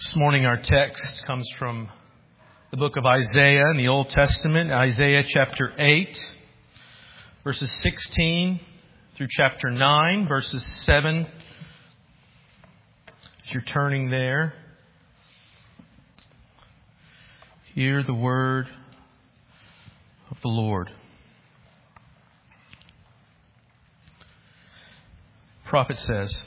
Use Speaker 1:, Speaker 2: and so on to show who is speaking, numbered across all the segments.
Speaker 1: This morning our text comes from the book of Isaiah in the Old Testament, Isaiah chapter 8, verses 16 through chapter 9, verses 7. As you're turning there, hear the word of the Lord. The prophet says,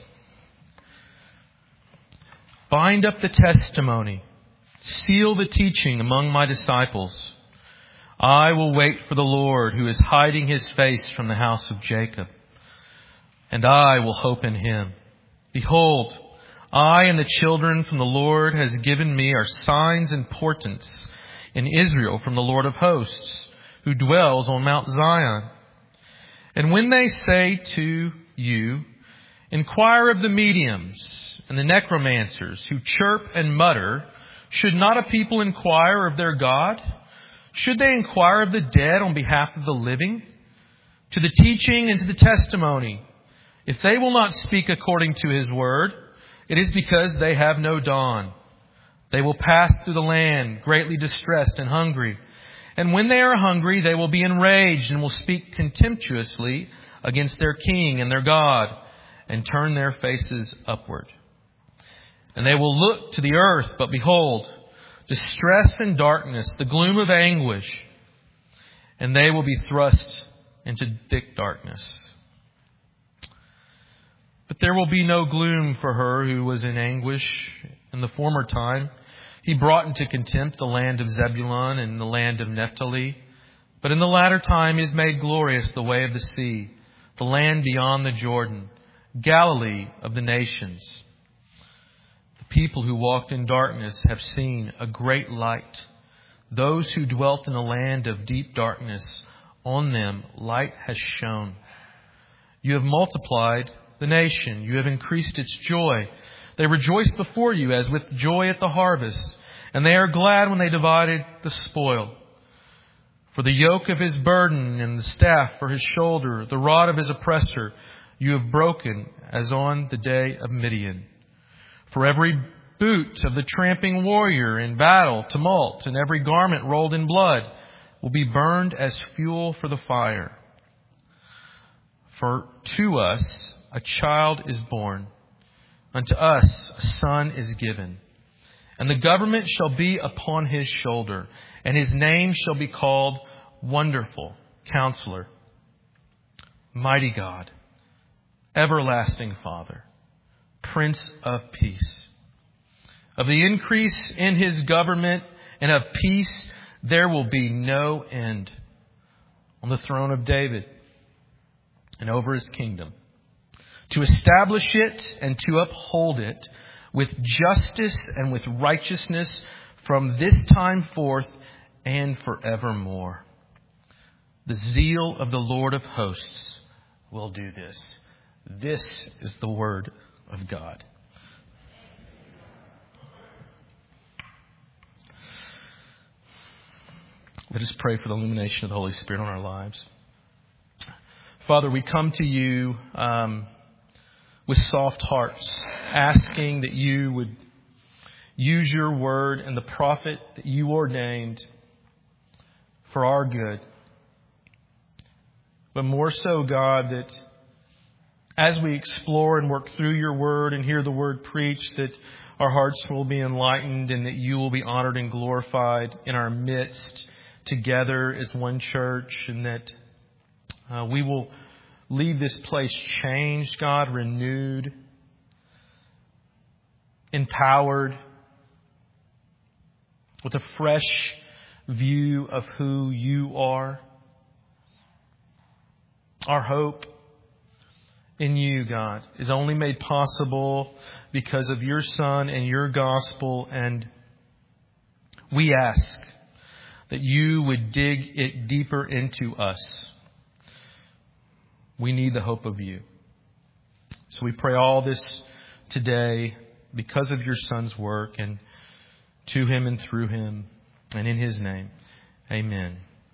Speaker 1: "Bind up the testimony, seal the teaching among my disciples. I will wait for the Lord who is hiding his face from the house of Jacob, and I will hope in him. Behold, I and the children from the Lord has given me are signs and portents in Israel from the Lord of hosts, who dwells on Mount Zion. And when they say to you, inquire of the mediums and the necromancers who chirp and mutter, should not a people inquire of their God? Should they inquire of the dead on behalf of the living? To the teaching and to the testimony. If they will not speak according to his word, it is because they have no dawn. They will pass through the land, greatly distressed and hungry. And when they are hungry, they will be enraged and will speak contemptuously against their king and their God, and turn their faces upward. And they will look to the earth, but behold, distress and darkness, the gloom of anguish, and they will be thrust into thick darkness. But there will be no gloom for her who was in anguish in the former time. He brought into contempt the land of Zebulun and the land of Naphtali. But in the latter time is made glorious the way of the sea, the land beyond the Jordan, Galilee of the nations. The people who walked in darkness have seen a great light. Those who dwelt in a land of deep darkness, on them light has shone. You have multiplied the nation. You have increased its joy. They rejoice before you as with joy at the harvest, and they are glad when they divided the spoil. For the yoke of his burden and the staff for his shoulder, the rod of his oppressor, you have broken as on the day of Midian. For every boot of the tramping warrior in battle, tumult, and every garment rolled in blood will be burned as fuel for the fire. For to us a child is born, unto us a son is given, and the government shall be upon his shoulder, and his name shall be called Wonderful Counselor, Mighty God, Everlasting Father, Prince of Peace. Of the increase in his government and of peace there will be no end, on the throne of David and over his kingdom, to establish it and to uphold it with justice and with righteousness from this time forth and forevermore. The zeal of the Lord of hosts will do this. This is the word of God. Let us pray for the illumination of the Holy Spirit on our lives. Father, we come to you with soft hearts, asking that you would use your word and the prophet that you ordained for our good. But more so, God, that as we explore and work through your word and hear the word preached, that our hearts will be enlightened and that you will be honored and glorified in our midst together as one church, and that we will leave this place changed, God, renewed, empowered, with a fresh view of who you are. Our hope in you, God, is only made possible because of your Son and your gospel. And we ask that you would dig it deeper into us. We need the hope of you. So we pray all this today because of your Son's work, and to him and through him and in his name. Amen.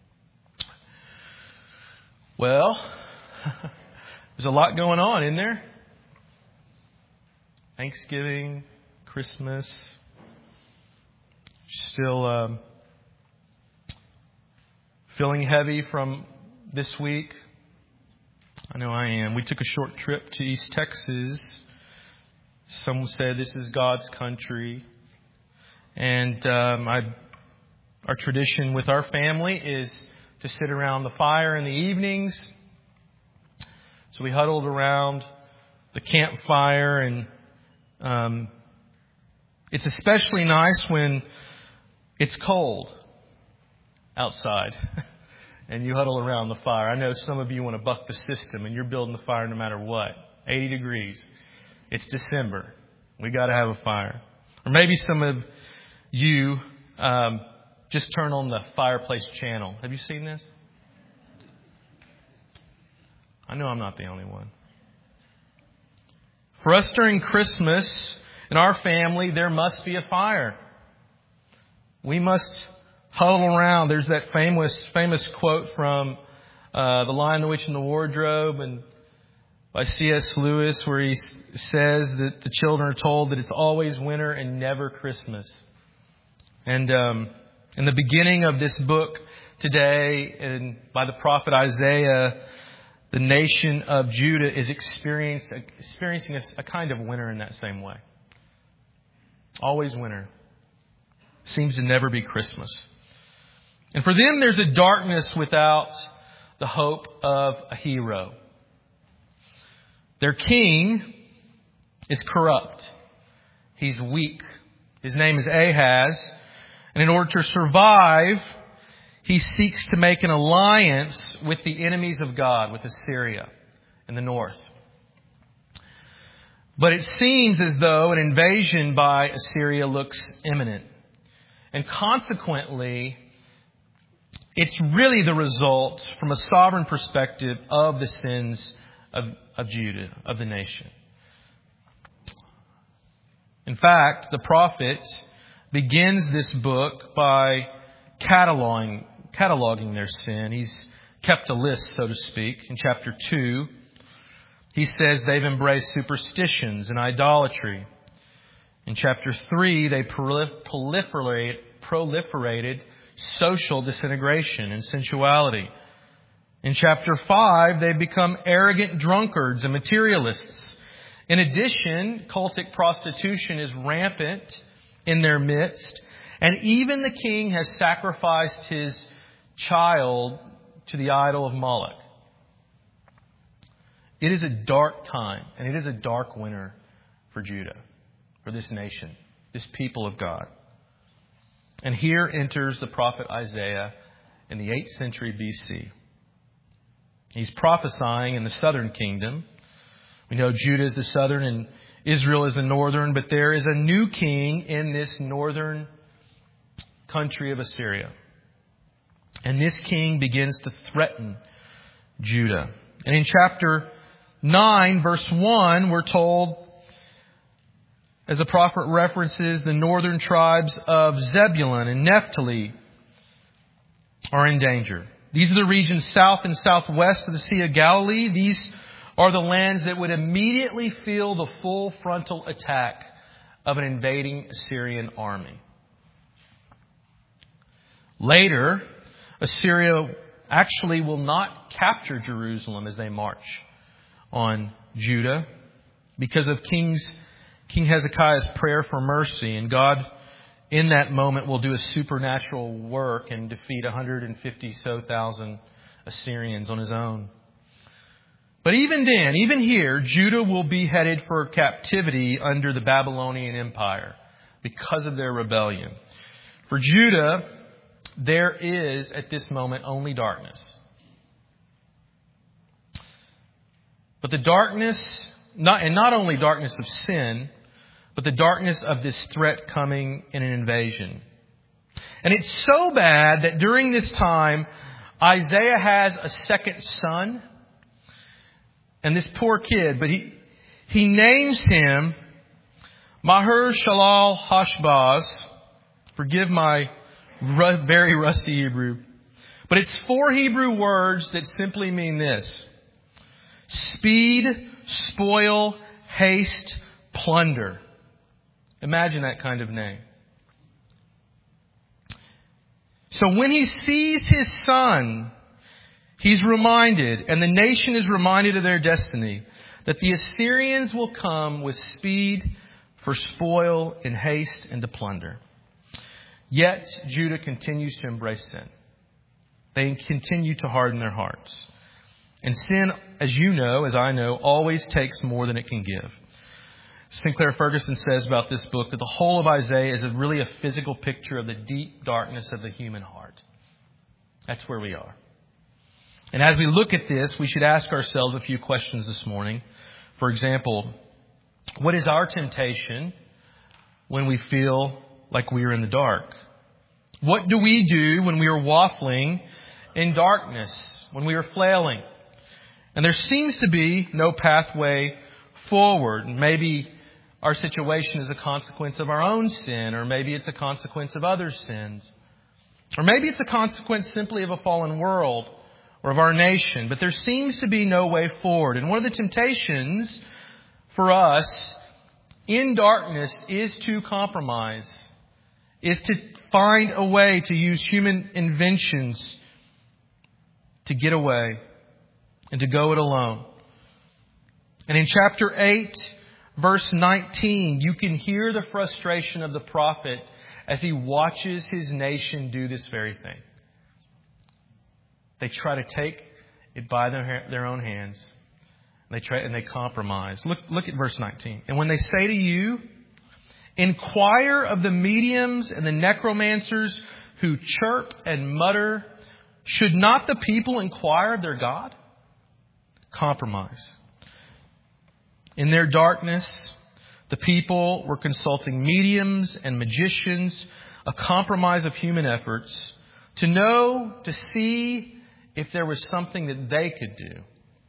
Speaker 1: Well, there's a lot going on, isn't there? Thanksgiving, Christmas, Still feeling heavy from this week? I know I am. We took a short trip to East Texas. Some say this is God's country. And our tradition with our family is to sit around the fire in the evenings. So we huddled around the campfire, and it's especially nice when it's cold outside and you huddle around the fire. I know some of you want to buck the system and you're building the fire no matter what. 80 degrees. It's December. We got to have a fire. Or maybe some of you just turn on the fireplace channel. Have you seen this? I know I'm not the only one. For us during Christmas, in our family, there must be a fire. We must huddle around. There's that famous quote from The Lion, the Witch, and the Wardrobe, and by C.S. Lewis, where he says that the children are told that it's always winter and never Christmas. And in the beginning of this book today, and by the prophet Isaiah, the nation of Judah is experiencing a kind of winter in that same way. Always winter. Seems to never be Christmas. And for them, there's a darkness without the hope of a hero. Their king is corrupt. He's weak. His name is Ahaz. And in order to survive, he seeks to make an alliance with the enemies of God, with Assyria in the north. But it seems as though an invasion by Assyria looks imminent. And consequently, it's really the result, from a sovereign perspective, of the sins of Judah, of the nation. In fact, the prophet begins this book by cataloging their sin. He's kept a list, so to speak. In chapter 2, he says they've embraced superstitions and idolatry. In chapter 3, they proliferated social disintegration and sensuality. In chapter 5, they become arrogant drunkards and materialists. In addition, cultic prostitution is rampant in their midst. And even the king has sacrificed his child to the idol of Moloch. It is a dark time, and it is a dark winter for Judah, for this nation, this people of God. And here enters the prophet Isaiah in the 8th century BC. He's prophesying in the southern kingdom. We know Judah is the southern and Israel is the northern, but there is a new king in this northern country of Assyria. And this king begins to threaten Judah. And in chapter 9, verse 1, we're told, as the prophet references, the northern tribes of Zebulun and Naphtali are in danger. These are the regions south and southwest of the Sea of Galilee. These are the lands that would immediately feel the full frontal attack of an invading Assyrian army. Later, Assyria actually will not capture Jerusalem as they march on Judah because of King Hezekiah's prayer for mercy. And God, in that moment, will do a supernatural work and defeat 150,000 Assyrians on his own. But even then, even here, Judah will be headed for captivity under the Babylonian Empire because of their rebellion. For Judah, there is, at this moment, only darkness. But the darkness, not only darkness of sin, but the darkness of this threat coming in an invasion. And it's so bad that during this time, Isaiah has a second son. And this poor kid, but he names him Maher-shalal-hash-baz. Forgive my very rusty Hebrew. But it's 4 Hebrew words that simply mean this: speed, spoil, haste, plunder. Imagine that kind of name. So when he sees his son, he's reminded, and the nation is reminded of their destiny, that the Assyrians will come with speed for spoil and haste and to plunder. Yet Judah continues to embrace sin. They continue to harden their hearts. And sin, as you know, as I know, always takes more than it can give. Sinclair Ferguson says about this book that the whole of Isaiah is really a physical picture of the deep darkness of the human heart. That's where we are. And as we look at this, we should ask ourselves a few questions this morning. For example, what is our temptation when we feel like we are in the dark? What do we do when we are waffling in darkness, when we are flailing? And there seems to be no pathway forward. Maybe our situation is a consequence of our own sin, or maybe it's a consequence of other sins. Or maybe it's a consequence simply of a fallen world or of our nation. But there seems to be no way forward. And one of the temptations for us in darkness is to compromise, is to find a way to use human inventions to get away and to go it alone. And in chapter 8, verse 19, you can hear the frustration of the prophet as he watches his nation do this very thing. They try to take it by their own hands. And they compromise. Look at verse 19. And when they say to you, inquire of the mediums and the necromancers who chirp and mutter, should not the people inquire of their God? Compromise. In their darkness, the people were consulting mediums and magicians, a compromise of human efforts, to know, to see if there was something that they could do.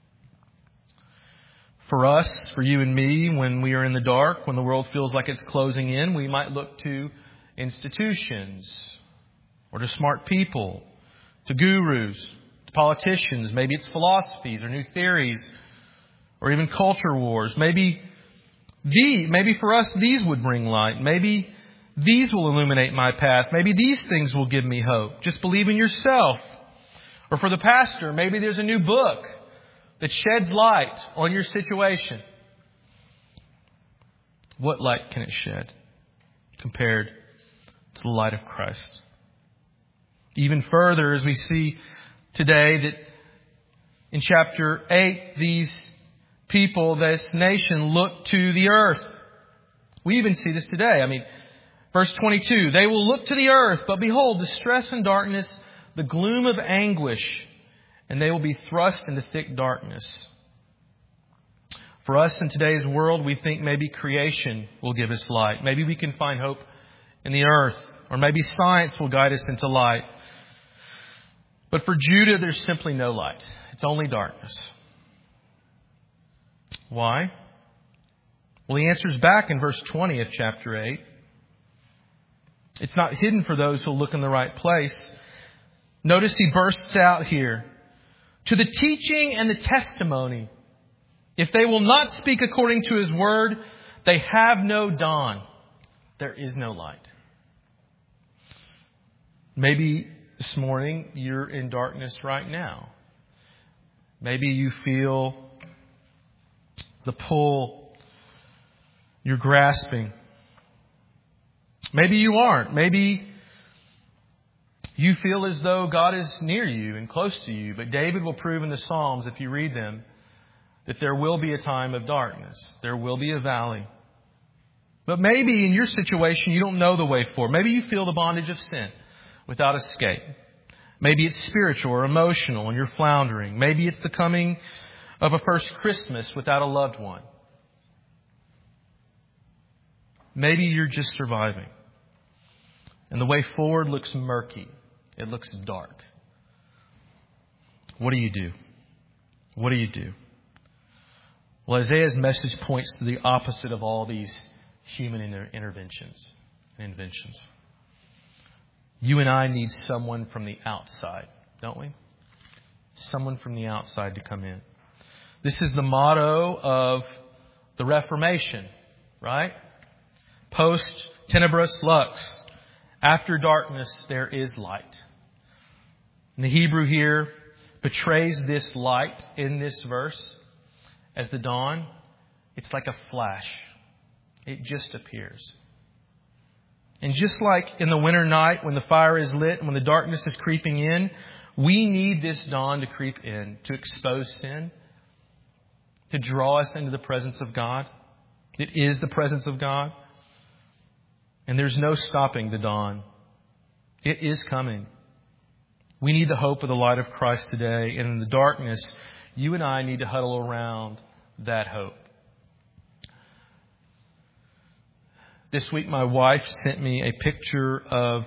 Speaker 1: For us, for you and me, when we are in the dark, when the world feels like it's closing in, we might look to institutions or to smart people, to gurus, to politicians. Maybe it's philosophies or new theories or even culture wars. Maybe for us, these would bring light. Maybe these will illuminate my path. Maybe these things will give me hope. Just believe in yourself. Or for the pastor, maybe there's a new book that sheds light on your situation. What light can it shed compared to the light of Christ? Even further, as we see today that in chapter 8, these people, this nation, look to the earth. We even see this today. Verse 22, they will look to the earth, but behold, distress and darkness, the gloom of anguish, and they will be thrust into thick darkness. For us in today's world, we think maybe creation will give us light. Maybe we can find hope in the earth, or maybe science will guide us into light. But for Judah, there's simply no light. It's only darkness. Why? Well, he answers back in verse 20 of chapter 8. It's not hidden for those who look in the right place. Notice he bursts out here. To the teaching and the testimony. If they will not speak according to his word, they have no dawn. There is no light. Maybe this morning you're in darkness right now. Maybe you feel the pull. You're grasping. Maybe you aren't. Maybe you feel as though God is near you and close to you. But David will prove in the Psalms, if you read them, that there will be a time of darkness. There will be a valley. But maybe in your situation, you don't know the way forward. Maybe you feel the bondage of sin without escape. Maybe it's spiritual or emotional and you're floundering. Maybe it's the coming of a first Christmas without a loved one. Maybe you're just surviving. And the way forward looks murky. It looks dark. What do you do? What do you do? Well, Isaiah's message points to the opposite of all these human interventions and inventions. You and I need someone from the outside, don't we? Someone from the outside to come in. This is the motto of the Reformation, right? Post tenebras lux. After darkness, there is light. And the Hebrew here portrays this light in this verse as the dawn. It's like a flash. It just appears. And just like in the winter night when the fire is lit and when the darkness is creeping in, we need this dawn to creep in, to expose sin, to draw us into the presence of God. It is the presence of God. And there's no stopping the dawn. It is coming. We need the hope of the light of Christ today. And in the darkness, you and I need to huddle around that hope. This week, my wife sent me a picture of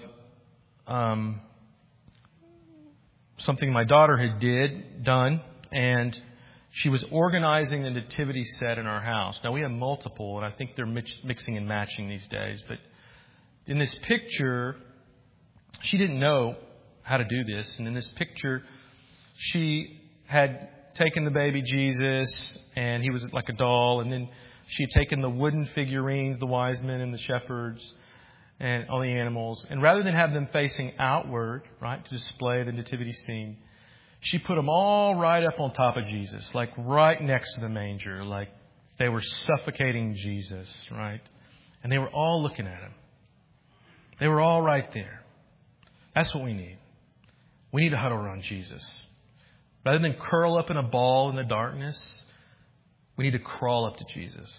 Speaker 1: something my daughter had done, and she was organizing the nativity set in our house. Now, we have multiple, and I think they're mixing and matching these days. But in this picture, she didn't know how to do this. And in this picture, she had taken the baby Jesus, and he was like a doll, and then she had taken the wooden figurines, the wise men and the shepherds, and all the animals. And rather than have them facing outward, right, to display the nativity scene, she put them all right up on top of Jesus, like right next to the manger, like they were suffocating Jesus, right? And they were all looking at him. They were all right there. That's what we need. We need to huddle around Jesus. Rather than curl up in a ball in the darkness, we need to crawl up to Jesus.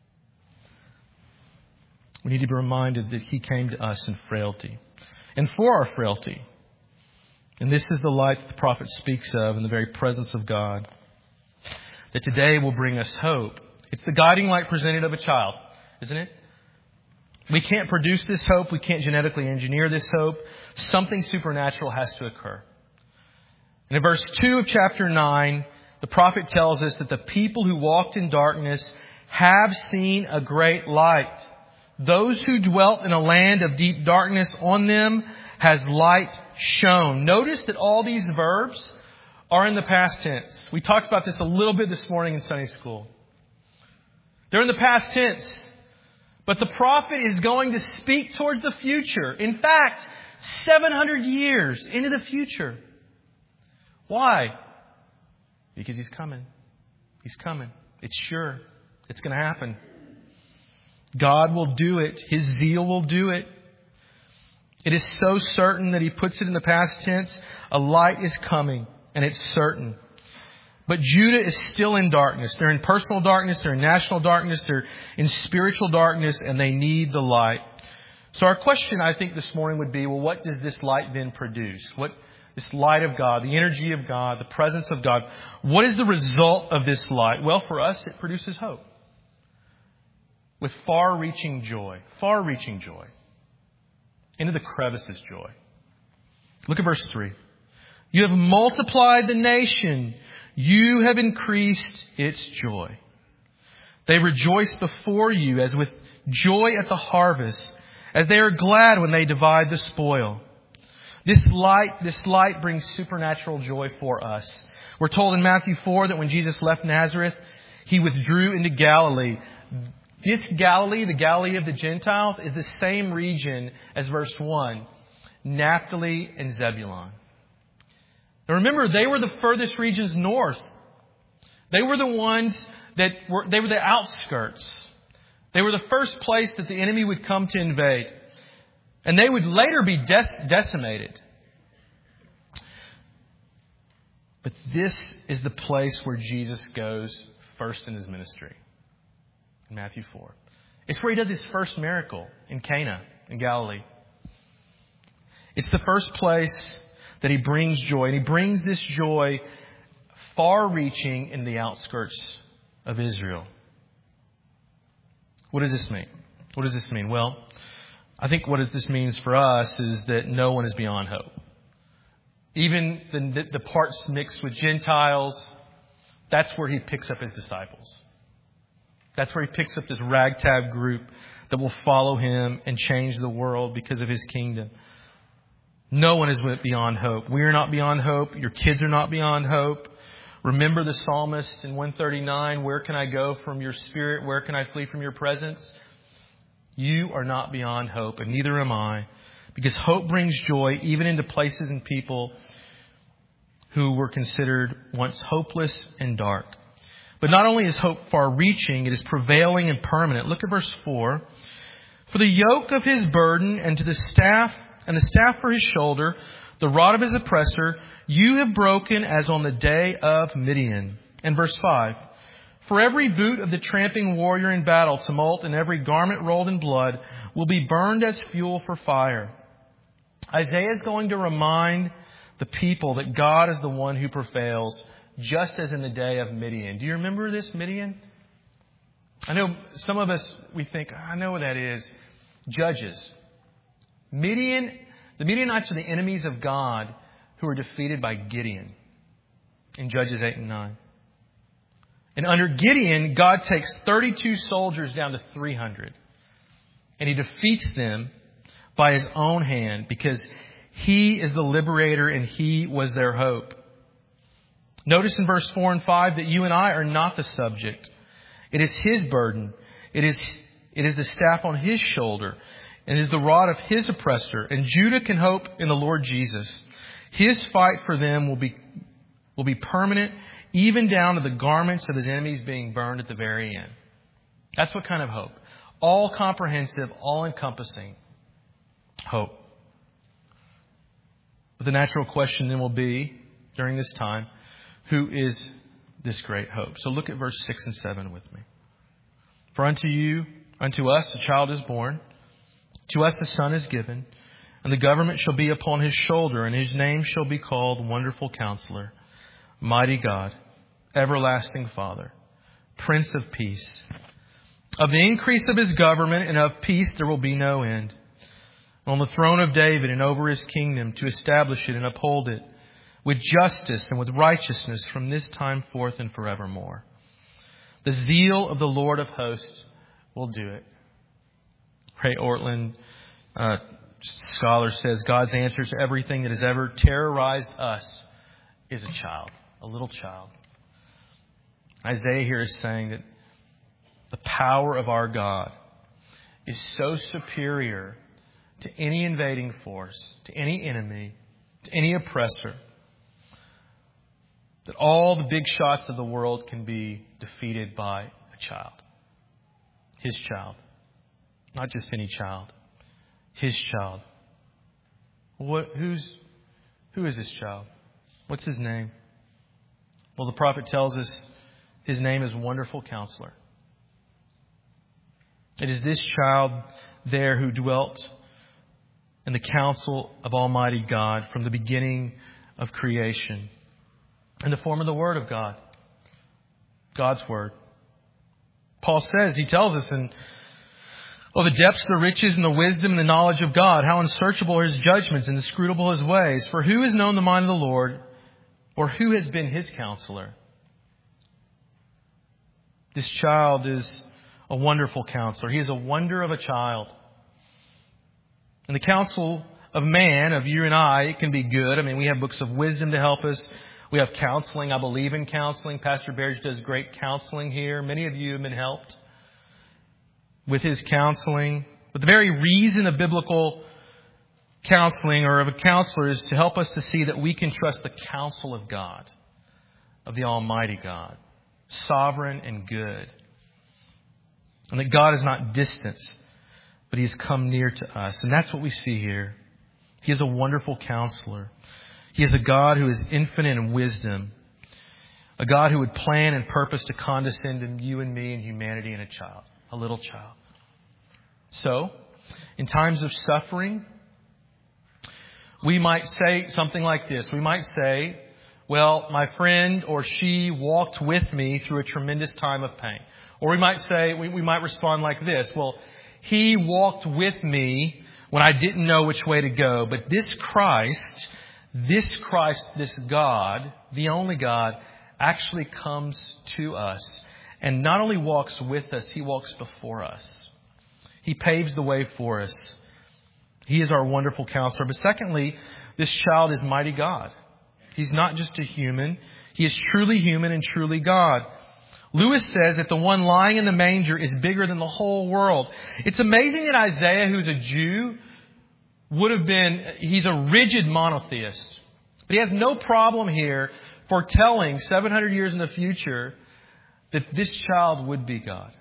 Speaker 1: We need to be reminded that He came to us in frailty and for our frailty. And this is the light that the prophet speaks of in the very presence of God, that today will bring us hope. It's the guiding light presented of a child, isn't it? We can't produce this hope. We can't genetically engineer this hope. Something supernatural has to occur. And in verse 2 of chapter 9, the prophet tells us that the people who walked in darkness have seen a great light. Those who dwelt in a land of deep darkness, on them has light shone. Notice that all these verbs are in the past tense. We talked about this a little bit this morning in Sunday school. They're in the past tense. But the prophet is going to speak towards the future. In fact, 700 years into the future. Why? Because He's coming. He's coming. It's sure. It's going to happen. God will do it. His zeal will do it. It is so certain that He puts it in the past tense. A light is coming, and it's certain. But Judah is still in darkness. They're in personal darkness. They're in national darkness. They're in spiritual darkness, and they need the light. So our question, I think, this morning would be, well, what does this light then produce? This light of God, the energy of God, the presence of God. What is the result of this light? Well, for us, it produces hope. With far-reaching joy. Far-reaching joy. Into the crevices joy. Look at verse 3. You have multiplied the nation. You have increased its joy. They rejoice before you as with joy at the harvest, as they are glad when they divide the spoil. This light brings supernatural joy for us. We're told in Matthew 4 that when Jesus left Nazareth, He withdrew into Galilee. This Galilee, the Galilee of the Gentiles, is the same region as verse 1, Naphtali and Zebulun. Now remember, they were the furthest regions north. They were the ones they were the outskirts. They were the first place that the enemy would come to invade. And they would later be decimated. But this is the place where Jesus goes first in His ministry. In Matthew 4. It's where He does His first miracle in Cana in Galilee. It's the first place that He brings joy. And He brings this joy far-reaching in the outskirts of Israel. What does this mean? What does this mean? Well, I think what this means for us is that no one is beyond hope. Even the parts mixed with Gentiles, that's where He picks up His disciples. That's where He picks up this ragtag group that will follow Him and change the world because of His kingdom. No one is beyond hope. We are not beyond hope. Your kids are not beyond hope. Remember the psalmist in 139, where can I go from your spirit? Where can I flee from your presence? You are not beyond hope, and neither am I. Because hope brings joy even into places and people who were considered once hopeless and dark. But not only is hope far-reaching, it is prevailing and permanent. Look at verse 4. For the yoke of his burden and the staff for his shoulder, the rod of his oppressor, you have broken as on the day of Midian. And verse 5. For every boot of the tramping warrior in battle tumult and every garment rolled in blood will be burned as fuel for fire. Isaiah is going to remind the people that God is the one who prevails, just as in the day of Midian. Do you remember this, Midian? I know some of us, we think, I know what that is. Judges. The Midianites are the enemies of God who are defeated by Gideon in Judges 8 and 9. And under Gideon, God takes 32 soldiers down to 300. And he defeats them by his own hand because he is the liberator and he was their hope. Notice in verse 4 and 5 that you and I are not the subject. It is his burden. It is the staff on his shoulder. It is the rod of his oppressor. And Judah can hope in the Lord Jesus. His fight for them will be permanent, even down to the garments of his enemies being burned at the very end. That's what kind of hope. All comprehensive, all encompassing hope. But the natural question then will be, during this time, who is this great hope? So look at verse 6 and 7 with me. For unto us a child is born, to us a son is given, and the government shall be upon his shoulder, and his name shall be called Wonderful Counselor, Mighty God, Everlasting Father, Prince of Peace. Of the increase of his government and of peace there will be no end. On the throne of David and over his kingdom, to establish it and uphold it with justice and with righteousness from this time forth and forevermore. The zeal of the Lord of hosts will do it. Ray Ortlund, scholar, says God's answer to everything that has ever terrorized us is a child, a little child. Isaiah here is saying that the power of our God is so superior to any invading force, to any enemy, to any oppressor, that all the big shots of the world can be defeated by a child. His child. Not just any child. His child. Who is this child? What's his name? Well, the prophet tells us his name is Wonderful Counselor. It is this child there who dwelt in the counsel of Almighty God from the beginning of creation, in the form of the Word of God, God's Word. Paul says, he tells us the depths, the riches, and the wisdom and the knowledge of God, how unsearchable are his judgments and inscrutable his ways. For who has known the mind of the Lord, or who has been his counselor? This child is a wonderful counselor. He is a wonder of a child. And the counsel of man, of you and I, it can be good. I mean, we have books of wisdom to help us. We have counseling. I believe in counseling. Pastor Berge does great counseling here. Many of you have been helped with his counseling. But the very reason of biblical counseling or of a counselor is to help us to see that we can trust the counsel of God, of the Almighty God, sovereign and good. And that God is not distant, but he has come near to us. And that's what we see here. He is a wonderful counselor. He is a God who is infinite in wisdom. A God who would plan and purpose to condescend to you and me and humanity and a child, a little child. So, in times of suffering, we might say something like this. We might say, well, my friend or she walked with me through a tremendous time of pain. Or we might say, we might respond like this. Well, he walked with me when I didn't know which way to go. But this Christ, this God, the only God, actually comes to us and not only walks with us, he walks before us. He paves the way for us. He is our wonderful counselor. But secondly, this child is mighty God. He's not just a human. He is truly human and truly God. Lewis says that the one lying in the manger is bigger than the whole world. It's amazing that Isaiah, who's a Jew, he's a rigid monotheist. But He has no problem here foretelling 700 years in the future that this child would be God.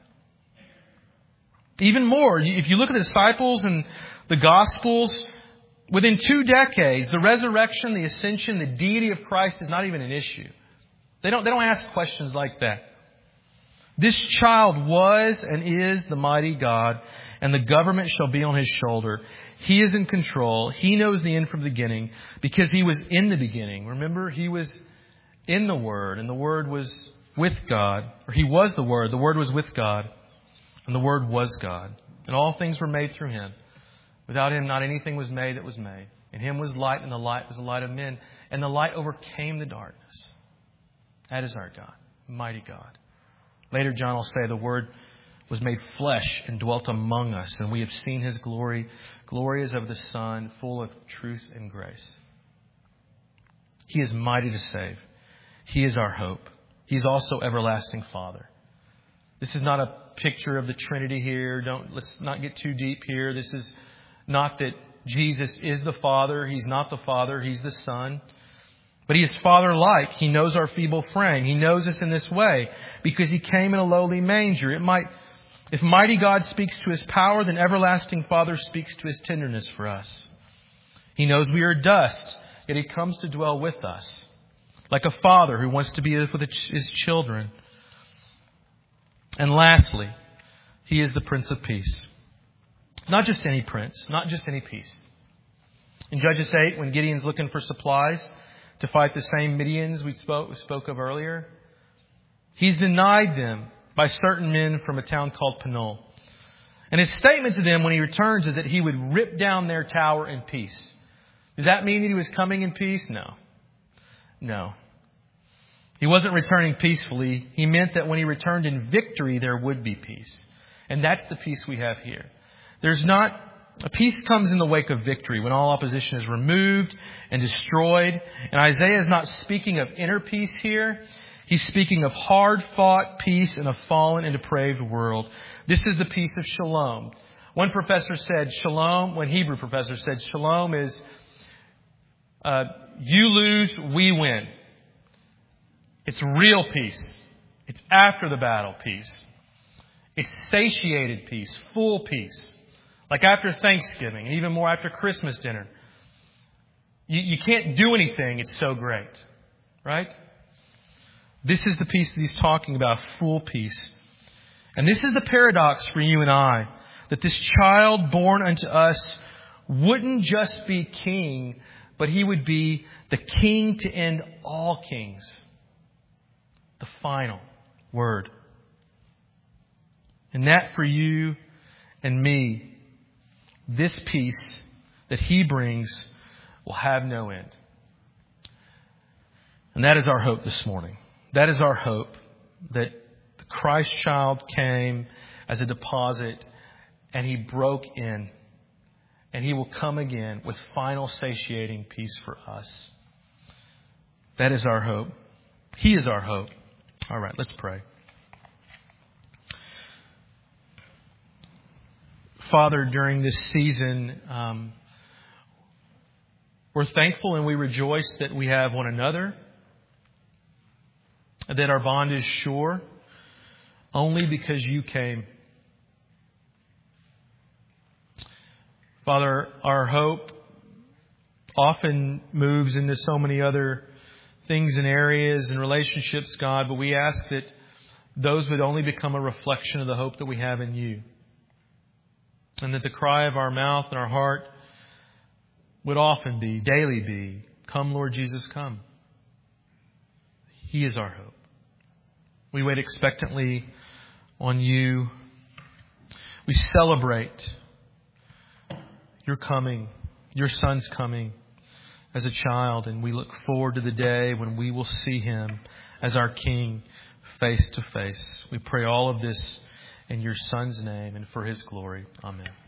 Speaker 1: Even more, if you look at the disciples and the Gospels, within 2 decades, the resurrection, the ascension, the deity of Christ is not even an issue. They don't ask questions like that. This child was and is the mighty God, and the government shall be on His shoulder. He is in control. He knows the end from the beginning because He was in the beginning. Remember, He was in the Word, and the Word was with God. Or He was the Word was with God, and the Word was God. And all things were made through Him. Without Him, not anything was made that was made. In Him was light, and the light was the light of men. And the light overcame the darkness. That is our God, mighty God. Later, John will say the Word was made flesh and dwelt among us, and we have seen His glory. Glory is of the Son, full of truth and grace. He is mighty to save. He is our hope. He is also everlasting Father. This is not a picture of the Trinity here. Let's not get too deep here. This is not that Jesus is the Father. He's not the Father. He's the Son. But He is Father-like. He knows our feeble frame. He knows us in this way because He came in a lowly manger. If mighty God speaks to His power, then everlasting Father speaks to His tenderness for us. He knows we are dust, yet He comes to dwell with us, like a father who wants to be with his children. And lastly, He is the Prince of Peace. Not just any prince, not just any peace. In Judges 8, when Gideon's looking for supplies to fight the same Midians we spoke of earlier, he's denied them by certain men from a town called Penuel. And his statement to them when he returns is that he would rip down their tower in peace. Does that mean that he was coming in peace? No. He wasn't returning peacefully. He meant that when he returned in victory, there would be peace. And that's the peace we have here. A peace comes in the wake of victory, when all opposition is removed and destroyed. And Isaiah is not speaking of inner peace here. He's speaking of hard-fought peace in a fallen and depraved world. This is the peace of shalom. One professor said shalom, one Hebrew professor said shalom is you lose, we win. It's real peace. It's after the battle peace. It's satiated peace, full peace. Like after Thanksgiving, and even more after Christmas dinner. You can't do anything. It's so great. Right? This is the peace that he's talking about, full peace. And this is the paradox for you and I, that this child born unto us wouldn't just be king, but he would be the king to end all kings. The final word. And that for you and me, this peace that He brings will have no end. And that is our hope this morning. That is our hope, that the Christ child came as a deposit and He broke in. And He will come again with final satiating peace for us. That is our hope. He is our hope. All right, let's pray. Father, during this season, we're thankful and we rejoice that we have one another, that our bond is sure only because You came. Father, our hope often moves into so many other things and areas and relationships, God, but we ask that those would only become a reflection of the hope that we have in You. And that the cry of our mouth and our heart would often be, daily be, come Lord Jesus, come. He is our hope. We wait expectantly on You. We celebrate Your coming, Your Son's coming as a child. And we look forward to the day when we will see Him as our King face to face. We pray all of this in Your Son's name and for His glory. Amen.